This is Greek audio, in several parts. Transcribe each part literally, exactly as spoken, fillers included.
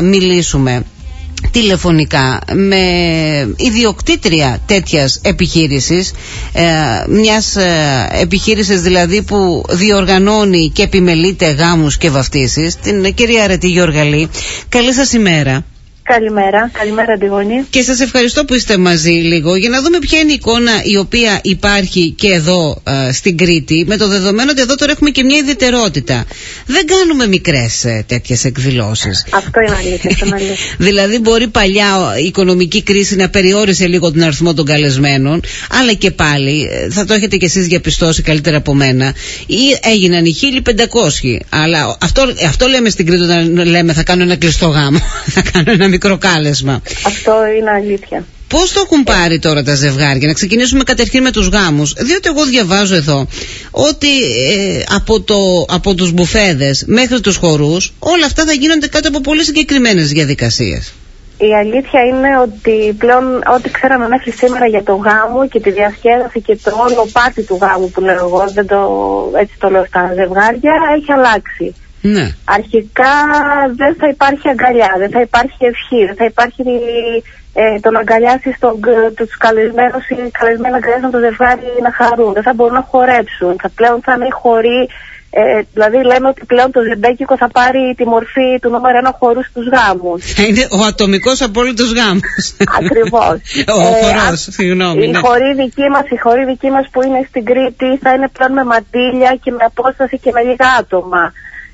να μιλήσουμε τηλεφωνικά με ιδιοκτήτρια τέτοιας επιχείρησης, ε, μιας ε, επιχείρησης δηλαδή που διοργανώνει και επιμελείται γάμους και βαφτίσεις, την κυρία Αρετή Γιοργαλή. Καλή σας ημέρα. Καλημέρα, καλημέρα Αντιγόνη. Και σας ευχαριστώ που είστε μαζί λίγο για να δούμε ποια είναι η εικόνα η οποία υπάρχει και εδώ ε, στην Κρήτη, με το δεδομένο ότι εδώ τώρα έχουμε και μια ιδιαιτερότητα. Δεν κάνουμε μικρές ε, τέτοιες εκδηλώσεις. Αυτό είναι αλήθεια, αυτό είναι αλήθεια. Δηλαδή μπορεί παλιά η οικονομική κρίση να περιόρισε λίγο τον αριθμό των καλεσμένων, αλλά και πάλι θα το έχετε κι εσείς διαπιστώσει καλύτερα από μένα, ή έγιναν οι χίλια πεντακόσιοι. Αλλά αυτό, αυτό λέμε στην Κρήτη όταν λέμε θα κάνω ένα κλειστό γάμο, θα κάνω ένα μικρό κάλεσμα. Αυτό είναι αλήθεια. Πώς το έχουν πάρει τώρα τα ζευγάρια? Να ξεκινήσουμε καταρχήν με τους γάμους, διότι εγώ διαβάζω εδώ ότι ε, από, το, από τους μπουφέδες μέχρι τους χορούς όλα αυτά θα γίνονται κάτω από πολύ συγκεκριμένες διαδικασίες. Η αλήθεια είναι ότι πλέον ό,τι ξέραμε μέχρι σήμερα για το γάμο και τη διασκέδαση και το όλο πάρτι του γάμου που λέω εγώ, δεν το, έτσι το λέω στα ζευγάρια, έχει αλλάξει. Ναι. Αρχικά δεν θα υπάρχει αγκαλιά, δεν θα υπάρχει ευχή, δεν θα υπάρχει ε, το να αγκαλιάσεις τον, τους καλεσμένους ή καλεσμένα αγκαλιάσουν το ζευγάρι να χαρούν, δεν θα μπορούν να χορέψουν, θα πλέον θα είναι χοροί, ε, δηλαδή λέμε ότι πλέον το ζεμπέκικο θα πάρει τη μορφή του νούμερο ένα χορού στους γάμους. Θα είναι ο ατομικός απόλυτος γάμος. Ακριβώς. Ο ε, χορός, συγγνώμη. Οι ναι. χοροί δικοί μας, οι χοροί δικοί μας που είναι στην Κρήτη θα είναι πλέον με μαντήλια και με απόσταση και με λίγα άτομα.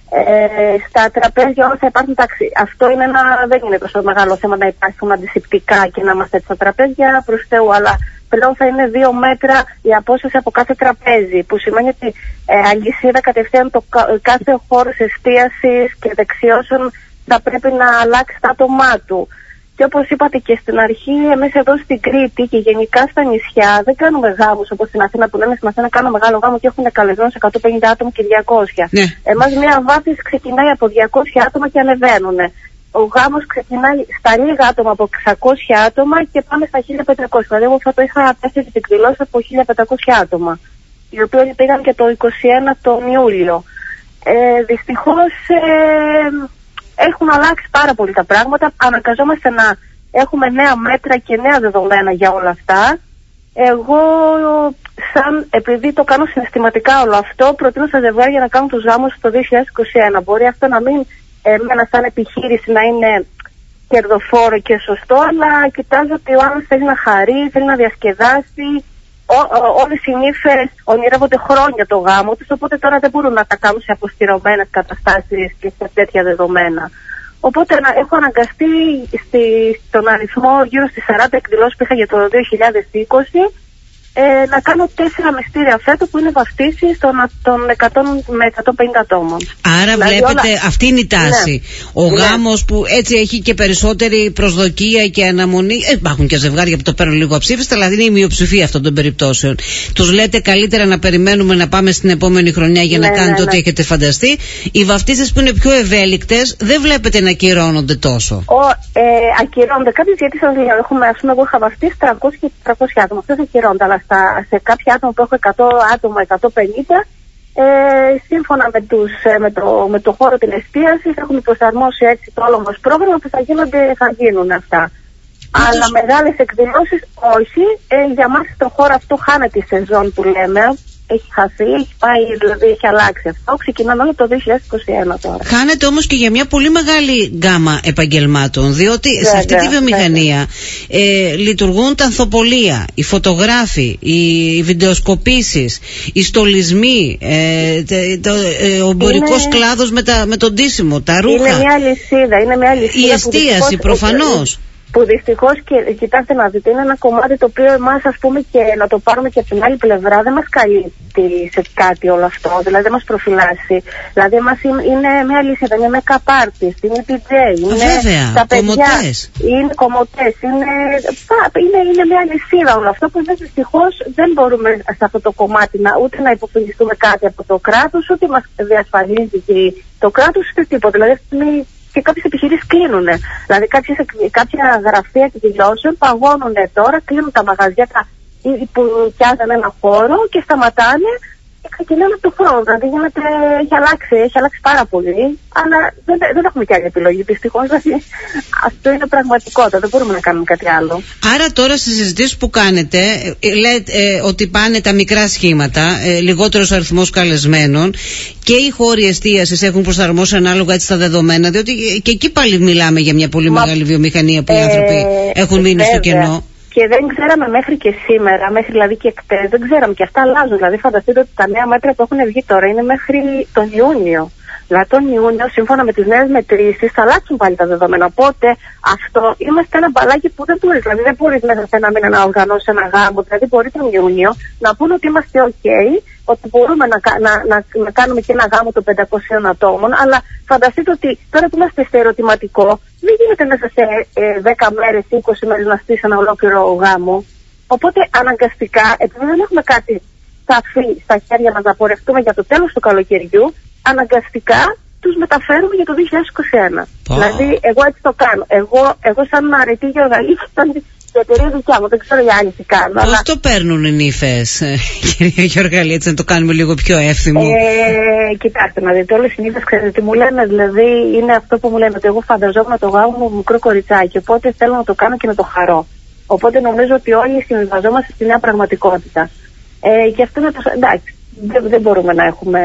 Ε, στα τραπέζια όλα θα υπάρχουν ταξί. Αυτό είναι ένα, δεν είναι τόσο μεγάλο θέμα να υπάρχουν αντισηπτικά και να είμαστε στα τραπέζια προς Θεού, αλλά πλέον θα είναι δύο μέτρα η απόσταση από κάθε τραπέζι, που σημαίνει ότι ε, αλυσίδα κατευθείαν το κάθε χώρος εστίασης και δεξιώσεων θα πρέπει να αλλάξει τα άτομά του. Και όπως είπατε και στην αρχή, εμείς εδώ στην Κρήτη και γενικά στα νησιά δεν κάνουμε γάμους όπως στην Αθήνα, που λένε στην Αθήνα κάνω μεγάλο γάμο και έχουν καλεσμένους εκατόν πενήντα άτομα και διακόσια. Ναι. Εμάς μια βάφτιση ξεκινάει από διακόσια άτομα και ανεβαίνουν. Ο γάμος ξεκινάει στα λίγα άτομα από εξακόσια άτομα και πάμε στα χίλια πεντακόσια. Δηλαδή, εγώ θα το είχα τέσσερις εκδηλώσεις από χίλια πεντακόσια άτομα, οι οποίοι όλοι πήγαν και το είκοσι ένα τον Ιούλιο. Ε, δυστυχώς. Ε, Έχουν αλλάξει πάρα πολύ τα πράγματα. Αναγκαζόμαστε να έχουμε νέα μέτρα και νέα δεδομένα για όλα αυτά. Εγώ, σαν, επειδή το κάνω συναισθηματικά όλο αυτό, προτείνω στα ζευγάρια να κάνουν τους γάμους το δύο χιλιάδες είκοσι ένα. Μπορεί αυτό να μην εμένα σαν επιχείρηση να είναι κερδοφόρο και σωστό, αλλά κοιτάζω ότι ο άλλος θέλει να χαρεί, θέλει να διασκεδάσει. Όλες οι νύφες ονειρεύονται χρόνια το γάμο τους, οπότε τώρα δεν μπορούν να τα κάνουν σε αποστηρωμένες καταστάσεις και σε τέτοια δεδομένα. Οπότε να, έχω αναγκαστεί στη, στον αριθμό γύρω στις σαράντα εκδηλώσεις που είχα για το δύο χιλιάδες είκοσι ε, να κάνω τέσσερα μυστήρια φέτο που είναι βαφτίσεις των, των εκατό με εκατόν πενήντα ατόμων. Άρα δηλαδή βλέπετε όλα... αυτή είναι η τάση. Ναι. Ο ναι. γάμος που έτσι έχει και περισσότερη προσδοκία και αναμονή. Ε, υπάρχουν και ζευγάρια που το παίρνουν λίγο αψήφιστα, αλλά είναι η μειοψηφία αυτών των περιπτώσεων. Τους λέτε καλύτερα να περιμένουμε να πάμε στην επόμενη χρονιά για ναι, να κάνετε ναι, ό,τι ναι. έχετε φανταστεί. Οι βαφτίσεις που είναι πιο ευέλικτες δεν βλέπετε να ακυρώνονται τόσο. Ο, ε, ακυρώνονται κάποιες, γιατί σας λέω, έχουμε, ας πούμε, εγώ είχα βαφτίσει τριακόσια και τριακόσια άτομα. Αυτές ακυρώνονται, αλλά στα, σε κάποια άτομα που έχω εκατό άτομα, εκατόν πενήντα, ε, σύμφωνα με, τους, με, το, με το χώρο την εστίαση, έχουμε προσαρμόσει έτσι το όλο μας πρόγραμμα που θα, γίνονται, θα γίνουν αυτά. Ήτως... Αλλά μεγάλες εκδηλώσεις όχι. Ε, για μας στον χώρο αυτό χάνεται η σεζόν που λέμε. Έχει χαθεί, έχει πάει, δηλαδή έχει αλλάξει αυτό. Ξεκινάμε όλο το δύο χιλιάδες είκοσι ένα τώρα. Χάνεται όμως και για μια πολύ μεγάλη γκάμα επαγγελμάτων, διότι βέβαια, σε αυτή τη βιομηχανία ε, λειτουργούν τα ανθοπολία, οι φωτογράφοι, οι βιντεοσκοπήσεις, οι στολισμοί, ε, το, ε, ο εμπορικός είναι... κλάδος με, με τον ντύσιμο, τα ρούχα. Είναι μια λυσίδα, είναι μια λυσίδα. Η εστίαση προφανώς. Που δυστυχώς, και κοιτάξτε να δείτε, είναι ένα κομμάτι το οποίο εμάς, ας πούμε, και να το πάρουμε και από την άλλη πλευρά, δεν μας καλύπτει σε κάτι όλο αυτό, δηλαδή δεν μας προφυλάσσει. Δηλαδή εμάς είναι μια λύσιδα, είναι make-up artist, είναι ντι τζέι, είναι βέβαια, τα παιδιά, κομμωτές. είναι κομμωτές, είναι, είναι, είναι μια λυσίδα όλο αυτό που δυστυχώς δεν μπορούμε σε αυτό το κομμάτι να, ούτε να υποφελιστούμε κάτι από το κράτος, ούτε μας διασφαλίζει το κράτος, ούτε τίποτα. Δηλαδή και κάποιες επιχειρήσεις κλείνουν. Δηλαδή κάποιες, κάποια γραφεία εκδηλώσεων παγώνουν τώρα, κλείνουν τα μαγαζιά τα, που πιάζαν ένα χώρο και σταματάνε και λένε από το χρόνο. Δηλαδή γίνεται, έχει αλλάξει, έχει αλλάξει πάρα πολύ. Αλλά δεν, δεν έχουμε και άλλη επιλογή. Δυστυχώς δηλαδή, αυτό είναι πραγματικότητα. Δεν μπορούμε να κάνουμε κάτι άλλο. Άρα τώρα στις συζητήσεις που κάνετε, λέτε ε, ότι πάνε τα μικρά σχήματα, ε, λιγότερος αριθμός καλεσμένων και οι χώροι εστίασης έχουν προσαρμόσει ανάλογα έτσι τα δεδομένα, διότι και εκεί πάλι μιλάμε για μια πολύ Μα, μεγάλη βιομηχανία που ε, οι άνθρωποι έχουν μείνει στο κενό. Και δεν ξέραμε μέχρι και σήμερα, μέχρι δηλαδή και εκτές, δεν ξέραμε και αυτά αλλάζουν. Δηλαδή, φανταστείτε ότι τα νέα μέτρα που έχουν βγει τώρα είναι μέχρι τον Ιούνιο. Δηλαδή, τον Ιούνιο, σύμφωνα με τις νέες μετρήσεις, θα αλλάξουν πάλι τα δεδομένα. Οπότε, αυτό είμαστε ένα μπαλάκι που δεν μπορεί. Δηλαδή, δεν μπορεί μέσα σε ένα μήνα να οργανώσει ένα γάμο. Δηλαδή, μπορεί τον Ιούνιο να πούνε ότι είμαστε OK, ότι μπορούμε να, να, να, να κάνουμε και ένα γάμο των πεντακοσίων ατόμων. Αλλά φανταστείτε ότι τώρα που είμαστε στο ερωτηματικό, δεν γίνεται μέσα σε ε, δέκα μέρες ή είκοσι μέρες να στήσει ένα ολόκληρο γάμο. Οπότε, αναγκαστικά, επειδή δεν έχουμε κάτι σαφή στα χέρια μας να πορευτούμε για το τέλος του καλοκαιριού, αναγκαστικά τους μεταφέρουμε για το δύο χιλιάδες είκοσι ένα. Oh. Δηλαδή, εγώ έτσι το κάνω. Εγώ, εγώ σαν αρετή γεωργαλής, ήταν η εταιρεία δικιά μου, δεν ξέρω οι άλλοι τι κάνουν. Πώς αλλά... το παίρνουν οι νύφες, κυρία Γεωργαλή, έτσι να το κάνουμε λίγο πιο εύθυμο? Ε, κοιτάξτε, να δείτε, όλες οι νύφες ξέρετε τι μου λένε, δηλαδή είναι αυτό που μου λένε, ότι εγώ φανταζόμουν το γάμο μου μικρό κοριτσάκι, οπότε θέλω να το κάνω και να το χαρώ. Οπότε νομίζω ότι όλοι συμβιβαζόμαστε στη νέα πραγματικότητα. Ε, και αυτό είναι το. Εντάξει, δεν, δεν μπορούμε να έχουμε.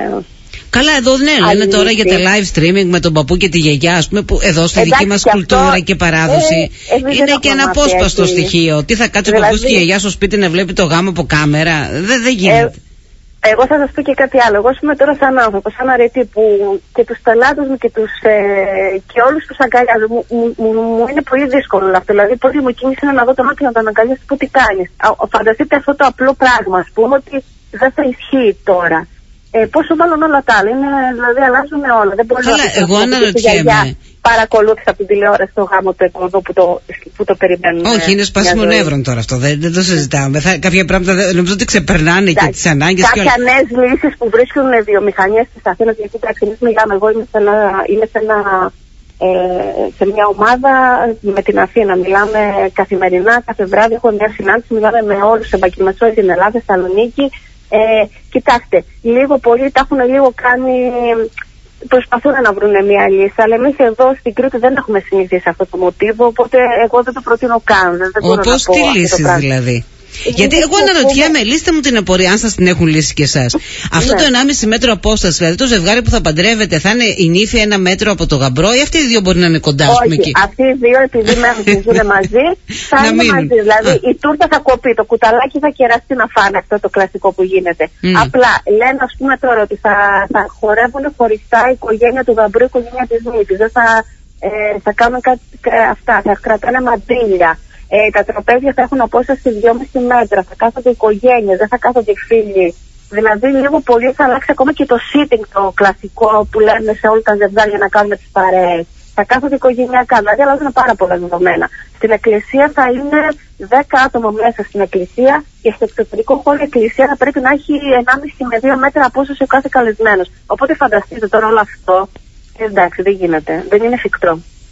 Καλά, εδώ ναι, λένε τώρα για τα live streaming με τον παππού και τη γιαγιά, ας πούμε, που εδώ στη Εντάξει, δική μας και κουλτούρα αυτό, και παράδοση ε, είναι και ένα απόσπαστο έτσι. στοιχείο. Τι θα κάτσει δηλαδή, ο παππούς και η γιαγιά στο σπίτι να βλέπει το γάμο από κάμερα? Δεν, δεν γίνεται. Ε, εγώ θα σας πω και κάτι άλλο. Εγώ είμαι τώρα σαν άνθρωπο, σαν αρετή που και τους πελάτες μου και, τους, ε, και όλους τους αγκαλιάζω. Μου, μου, μου, μου είναι πολύ δύσκολο αυτό. Δηλαδή, η πρώτη μου κίνηση είναι να δω τον άκρη να τον αγκαλιάσω που τι κάνεις. Φανταστείτε αυτό το απλό πράγμα, ας πούμε, ότι δεν θα ισχύει τώρα. Ε, πόσο μάλλον όλα τα άλλα. Είναι, δηλαδή, αλλάζουν όλα. Δεν μπορεί Καλά, να εγώ αναρωτιέμαι. Παρακολούθησα από την τηλεόραση το γάμο του εκποδού που το, που το περιμένουν. Όχι, είναι σπάσιμο νεύρων τώρα αυτό. Δεν, δεν το συζητάμε. Θα, κάποια πράγματα νομίζω ότι ξεπερνάνε και τις ανάγκες. Κάποια και όλα. Νέες λύσεις που βρίσκουν βιομηχανίες της Αθήνας. Γιατί εμείς μιλάμε, εγώ είμαι σε, ένα, είμαι σε, ένα, ε, σε μια ομάδα με την Αθήνα. Μιλάμε καθημερινά, κάθε βράδυ. Έχω μια συνάντηση. Μιλάμε με όλους σε Μπακιμεσό, την Ελλάδα, Θεσσαλονίκη. Ε, κοιτάξτε, λίγο πολύ τα έχουν λίγο κάνει. Προσπαθούν να βρουν μια λύση, αλλά εμείς εδώ στην Κρήτη δεν έχουμε συνηθίσει αυτό το μοτίβο, οπότε εγώ δεν το προτείνω καν. Όπως τι λύσεις δηλαδή? Γιατί εγώ αναρωτιέμαι, λύστε μου την απορία, αν σας την έχουν λύσει και εσάς. Αυτό ναι. Το ενάμιση μέτρο απόσταση, δηλαδή το ζευγάρι που θα παντρεύεται, θα είναι η νύφη ένα μέτρο από το γαμπρό, ή αυτοί οι δύο μπορεί να είναι κοντά? Όχι, εκεί. Αυτοί οι δύο, επειδή μένουν και ζουν μαζί, θα είναι μαζί. Δηλαδή Α. η τούρτα θα κοπεί, το κουταλάκι θα κεραστεί να φάνε, αυτό το κλασικό που γίνεται. Mm. Απλά λένε, ας πούμε τώρα, ότι θα, θα χορεύουν χωριστά η οικογένεια του γαμπρού, η οικογένεια της νύφης. Δεν θα, ε, θα κάνουν κάτι, αυτά, θα κρατάνε μαντήλια. Ε, τα τραπέζια θα έχουν απόσταση δυόμισι μέτρα, θα κάθονται οικογένειες, δεν θα κάθονται φίλοι. Δηλαδή, λίγο πολύ θα αλλάξει ακόμα και το sitting, το κλασικό που λένε σε όλα τα ζευγάρια να κάνουμε τις παρέες. Θα κάθονται οικογενειακά, δηλαδή αλλάζουν πάρα πολλά δεδομένα. Στην εκκλησία θα είναι δέκα άτομα μέσα στην εκκλησία και στο εξωτερικό χώρο η εκκλησία θα πρέπει να έχει ενάμιση με δύο μέτρα απόσταση ο κάθε καλεσμένος. Οπότε φανταστείτε τώρα όλο αυτό. Εντάξει, δεν γίνεται, δεν είναι εφικτό.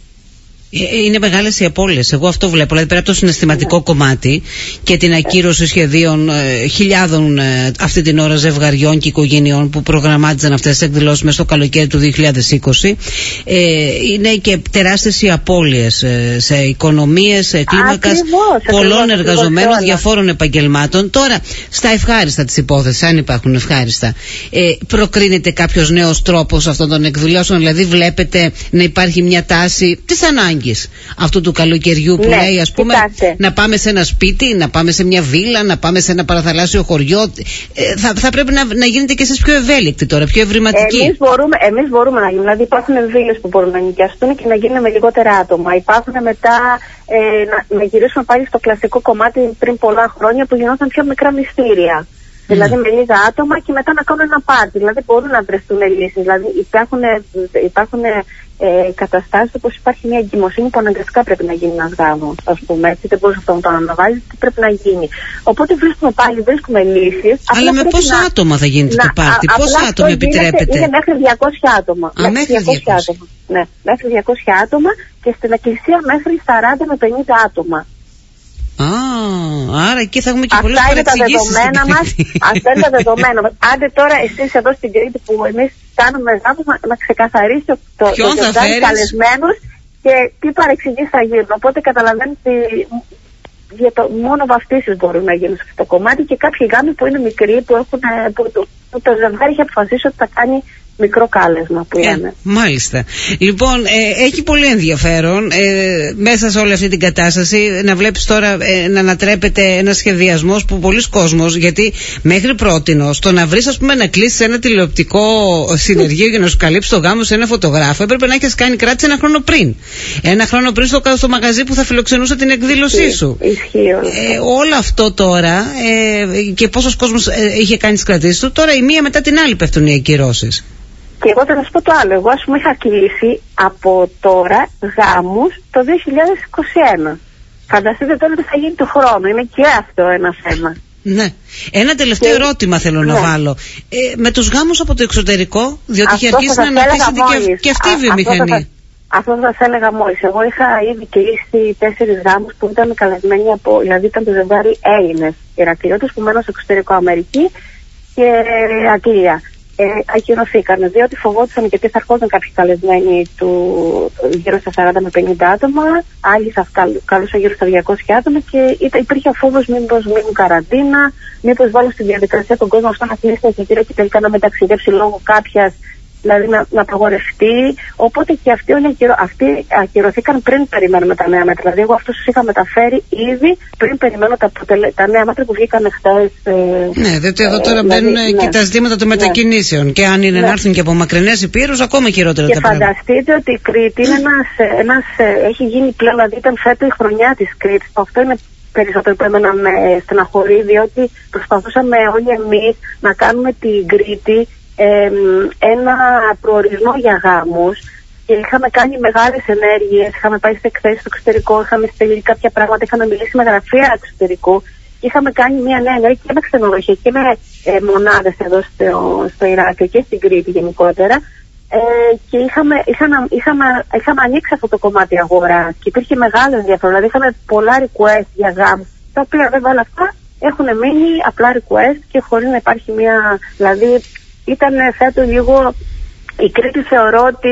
Είναι μεγάλες οι απώλειες. Εγώ αυτό βλέπω. Δηλαδή πέρα από το συναισθηματικό κομμάτι και την ακύρωση σχεδίων ε, χιλιάδων ε, αυτή την ώρα ζευγαριών και οικογενειών που προγραμμάτιζαν αυτές τις εκδηλώσεις μέσα στο καλοκαίρι του δύο χιλιάδες είκοσι, ε, είναι και τεράστιες οι απώλειες ε, σε οικονομίες, ε, κλίμακας πολλών ακριβώς, εργαζομένων ακριβώς, διαφόρων επαγγελμάτων. Τώρα, στα ευχάριστα της υπόθεσης, αν υπάρχουν ευχάριστα, ε, προκρίνεται κάποιος νέος τρόπος αυτών των εκδηλώσεων? Δηλαδή, βλέπετε να υπάρχει μια τάση της ανάγκης αυτού του καλοκαιριού που ναι, λέει, ας πούμε, κοιτάστε, να πάμε σε ένα σπίτι, να πάμε σε μια βίλα, να πάμε σε ένα παραθαλάσσιο χωριό. Ε, θα, θα πρέπει να, να γίνετε και εσείς πιο ευέλικτοι τώρα, πιο ευρηματικοί. Εμείς μπορούμε, εμείς μπορούμε να γίνουμε. Δηλαδή υπάρχουν βίλες που μπορούν να νοικιαστούν και να γίνουν με λιγότερα άτομα. Υπάρχουν μετά ε, να, να γυρίσουμε πάλι στο κλασικό κομμάτι πριν πολλά χρόνια που γινόταν πιο μικρά μυστήρια. Mm. Δηλαδή με λίγα άτομα και μετά να κάνουν ένα πάρτι. Δηλαδή μπορούν να βρεθούν λύσεις. Δηλαδή υπάρχουν, υπάρχουν ε, καταστάσεις όπως υπάρχει μια εγκυμοσύνη που αναγκαστικά πρέπει να γίνει ένας γάμος. Ας πούμε έτσι, δεν μπορείς αυτό να το αναβάλεις, τι πρέπει να γίνει. Οπότε βρίσκουμε πάλι, βρίσκουμε λύσεις. Αλλά με πόσα να, άτομα θα γίνεται να, το πάρτι, α, πόσα άτομα επιτρέπετε? Είναι μέχρι διακόσια άτομα. Α, μέχρι διακόσια άτομα. Ναι, μέχρι διακόσια άτομα και στην εκκλησία μέχρι σαράντα με πενήντα άτομα. Α, άρα εκεί θα έχουμε και πολλές αυτά είναι τα παρεξηγήσεις. δεδομένα μας. Αυτά είναι τα δεδομένα μας. Άντε τώρα εσείς εδώ στην Κρήτη που εμείς κάνουμε γάμους να, να ξεκαθαρίσει το, το, το ζευγάρι καλεσμένους και τι παρεξηγήσεις θα γίνουν. Οπότε καταλαβαίνετε για το μόνο βαφτίσεις μπορούν να γίνουν σε αυτό το κομμάτι και κάποιοι γάμοι που είναι μικροί που, έχουν, που, το, που το ζευγάρι έχει αποφασίσει ότι θα κάνει μικρό κάλεσμα που λένε. Ε, μάλιστα. Λοιπόν, ε, έχει πολύ ενδιαφέρον ε, μέσα σε όλη αυτή την κατάσταση να βλέπεις τώρα ε, να ανατρέπεται ένας σχεδιασμός που πολλοί κόσμος, γιατί μέχρι πρότινος το να βρεις, ας πούμε, να κλείσεις ένα τηλεοπτικό συνεργείο για να σου καλύψει το γάμο σε ένα φωτογράφο, έπρεπε να έχεις κάνει κράτηση ένα χρόνο πριν. Ένα χρόνο πριν στο, στο μαγαζί που θα φιλοξενούσε την εκδήλωσή σου. Ισχύει όλο. Ε, όλο αυτό τώρα ε, και πόσος κόσμος ε, είχε κάνει τις κρατήσεις του, τώρα η μία μετά την άλλη πέφτουν οι ακυρώσεις. Και εγώ θα σας πω το άλλο. Εγώ, ας πούμε, είχα κλείσει από τώρα γάμους το δύο χιλιάδες είκοσι ένα. Φανταστείτε τώρα τι θα γίνει του χρόνου. Είναι και αυτό ένα θέμα. Ναι. Ένα τελευταίο και... ερώτημα θέλω ναι. να βάλω. Ε, με τους γάμους από το εξωτερικό, διότι αυτό είχε αρχίσει να αναπτύσσεται και, και αυτή η βιομηχανία. Αυτό θα σας έλεγα μόλις. Εγώ είχα ήδη κλείσει τέσσερις γάμους που ήταν καλεσμένοι από, δηλαδή ήταν το ζευγάρι Έλληνες Ηρακλειώτες που μένουν στο εξωτερικό, Αμερική και Αγγλία. Ε, ακυρωθήκαν διότι φοβόντουσαν γιατί θα έρχονταν κάποιοι καλεσμένοι του γύρω στα σαράντα με πενήντα άτομα, άλλοι θα καλούσαν γύρω στα διακόσια άτομα και υπήρχε ο φόβος μήπως μείνουν καραντίνα, μήπως βάλουν στη διαδικασία τον κόσμο αυτό να κλείσει τα εισιτήρια και τελικά να μεταξιδέψει λόγω κάποιας, δηλαδή να, να απαγορευτεί. Οπότε και αυτοί όλοι ακυρω, αυτοί ακυρωθήκαν πριν περιμένουμε τα νέα μέτρα. Δηλαδή, εγώ αυτούς τους είχα μεταφέρει ήδη πριν περιμένω τα, τα νέα μέτρα που βγήκαν χθες. Ε, ναι, διότι εδώ τώρα ε, μπαίνουν δηλαδή, και ναι, τα ζητήματα των μετακινήσεων. Ναι. Και αν είναι ναι. να έρθουν και από μακρινές υπήρους, ακόμα χειρότερα και τα πράγματα. Και φανταστείτε ότι η Κρήτη είναι ένας, ένας, έχει γίνει πλέον, δηλαδή ήταν φέτο η χρονιά της Κρήτης. Αυτό είναι περισσότερο που εμένα με στεναχωρεί, διότι προσπαθούσαμε όλοι εμείς να κάνουμε την Κρήτη Ε, ένα προορισμό για γάμους και είχαμε κάνει μεγάλες ενέργειες, είχαμε πάει σε εκθέσεις στο εξωτερικό, είχαμε στείλει κάποια πράγματα, είχαμε μιλήσει με γραφεία εξωτερικού και είχαμε κάνει μια νέα ενέργεια και με ξενοδοχεία και με ε, μονάδες εδώ στο, στο Ηράκλειο και στην Κρήτη γενικότερα ε, και είχαμε, είχαμε, είχαμε, είχαμε ανοίξει αυτό το κομμάτι αγορά και υπήρχε μεγάλο ενδιαφέρον, δηλαδή είχαμε πολλά request για γάμους, τα οποία βέβαια όλα αυτά έχουν μείνει απλά request και χωρίς να υπάρχει μια, δηλαδή ήταν φέτος λίγο, η Κρήτη θεωρώ ότι...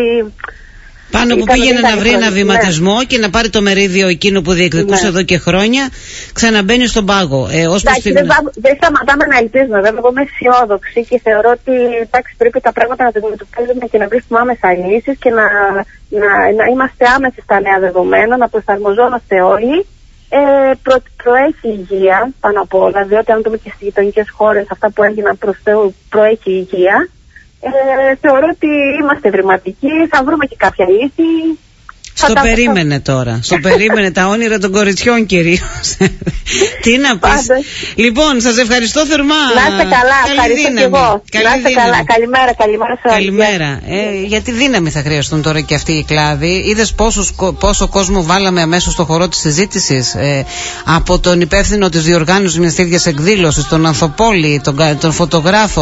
Πάνω που πήγαινε να βρει ένα βηματισμό ναι. και να πάρει το μερίδιο εκείνο που διεκδικούσε ναι. εδώ και χρόνια, ξαναμπαίνει στον πάγο. Ε, ως εντάξει, στην... δεν, δεν σταματάμε να ελπίζουμε, βέβαια, εγώ είμαι αισιόδοξη και θεωρώ ότι εντάξει, πρέπει τα πράγματα να τα αντιμετωπίζουμε και να βρίσκουμε άμεσα λύσεις και να, να, να είμαστε άμεση στα νέα δεδομένα, να προσαρμοζόμαστε όλοι. Ε, προ, προέχει η υγεία πάνω απ' όλα, διότι αν δούμε και στις γειτονικές χώρες αυτά που έγιναν προς Θεού προέχει η υγεία. Ε, θεωρώ ότι είμαστε ευρηματικοί, θα βρούμε και κάποια λύση. Στο περίμενε τώρα. Στο περίμενε τα όνειρα των κοριτσιών κυρίως. Τι να πεις. Λοιπόν, σας ευχαριστώ θερμά. Να είστε καλά, ευχαριστώ και εγώ. Καλή να είστε δύναμη. Καλά. Καλημέρα, καλημέρα σε όλους. Καλημέρα. Ε, γιατί δύναμη θα χρειαστούν τώρα και αυτοί οι κλάδοι. Είδες πόσο κόσμο βάλαμε αμέσως στο χορό της συζήτησης. Ε, από τον υπεύθυνο της διοργάνωσης μιας τέτοιας εκδήλωσης, τον Ανθοπόλη, τον, τον φωτογράφο.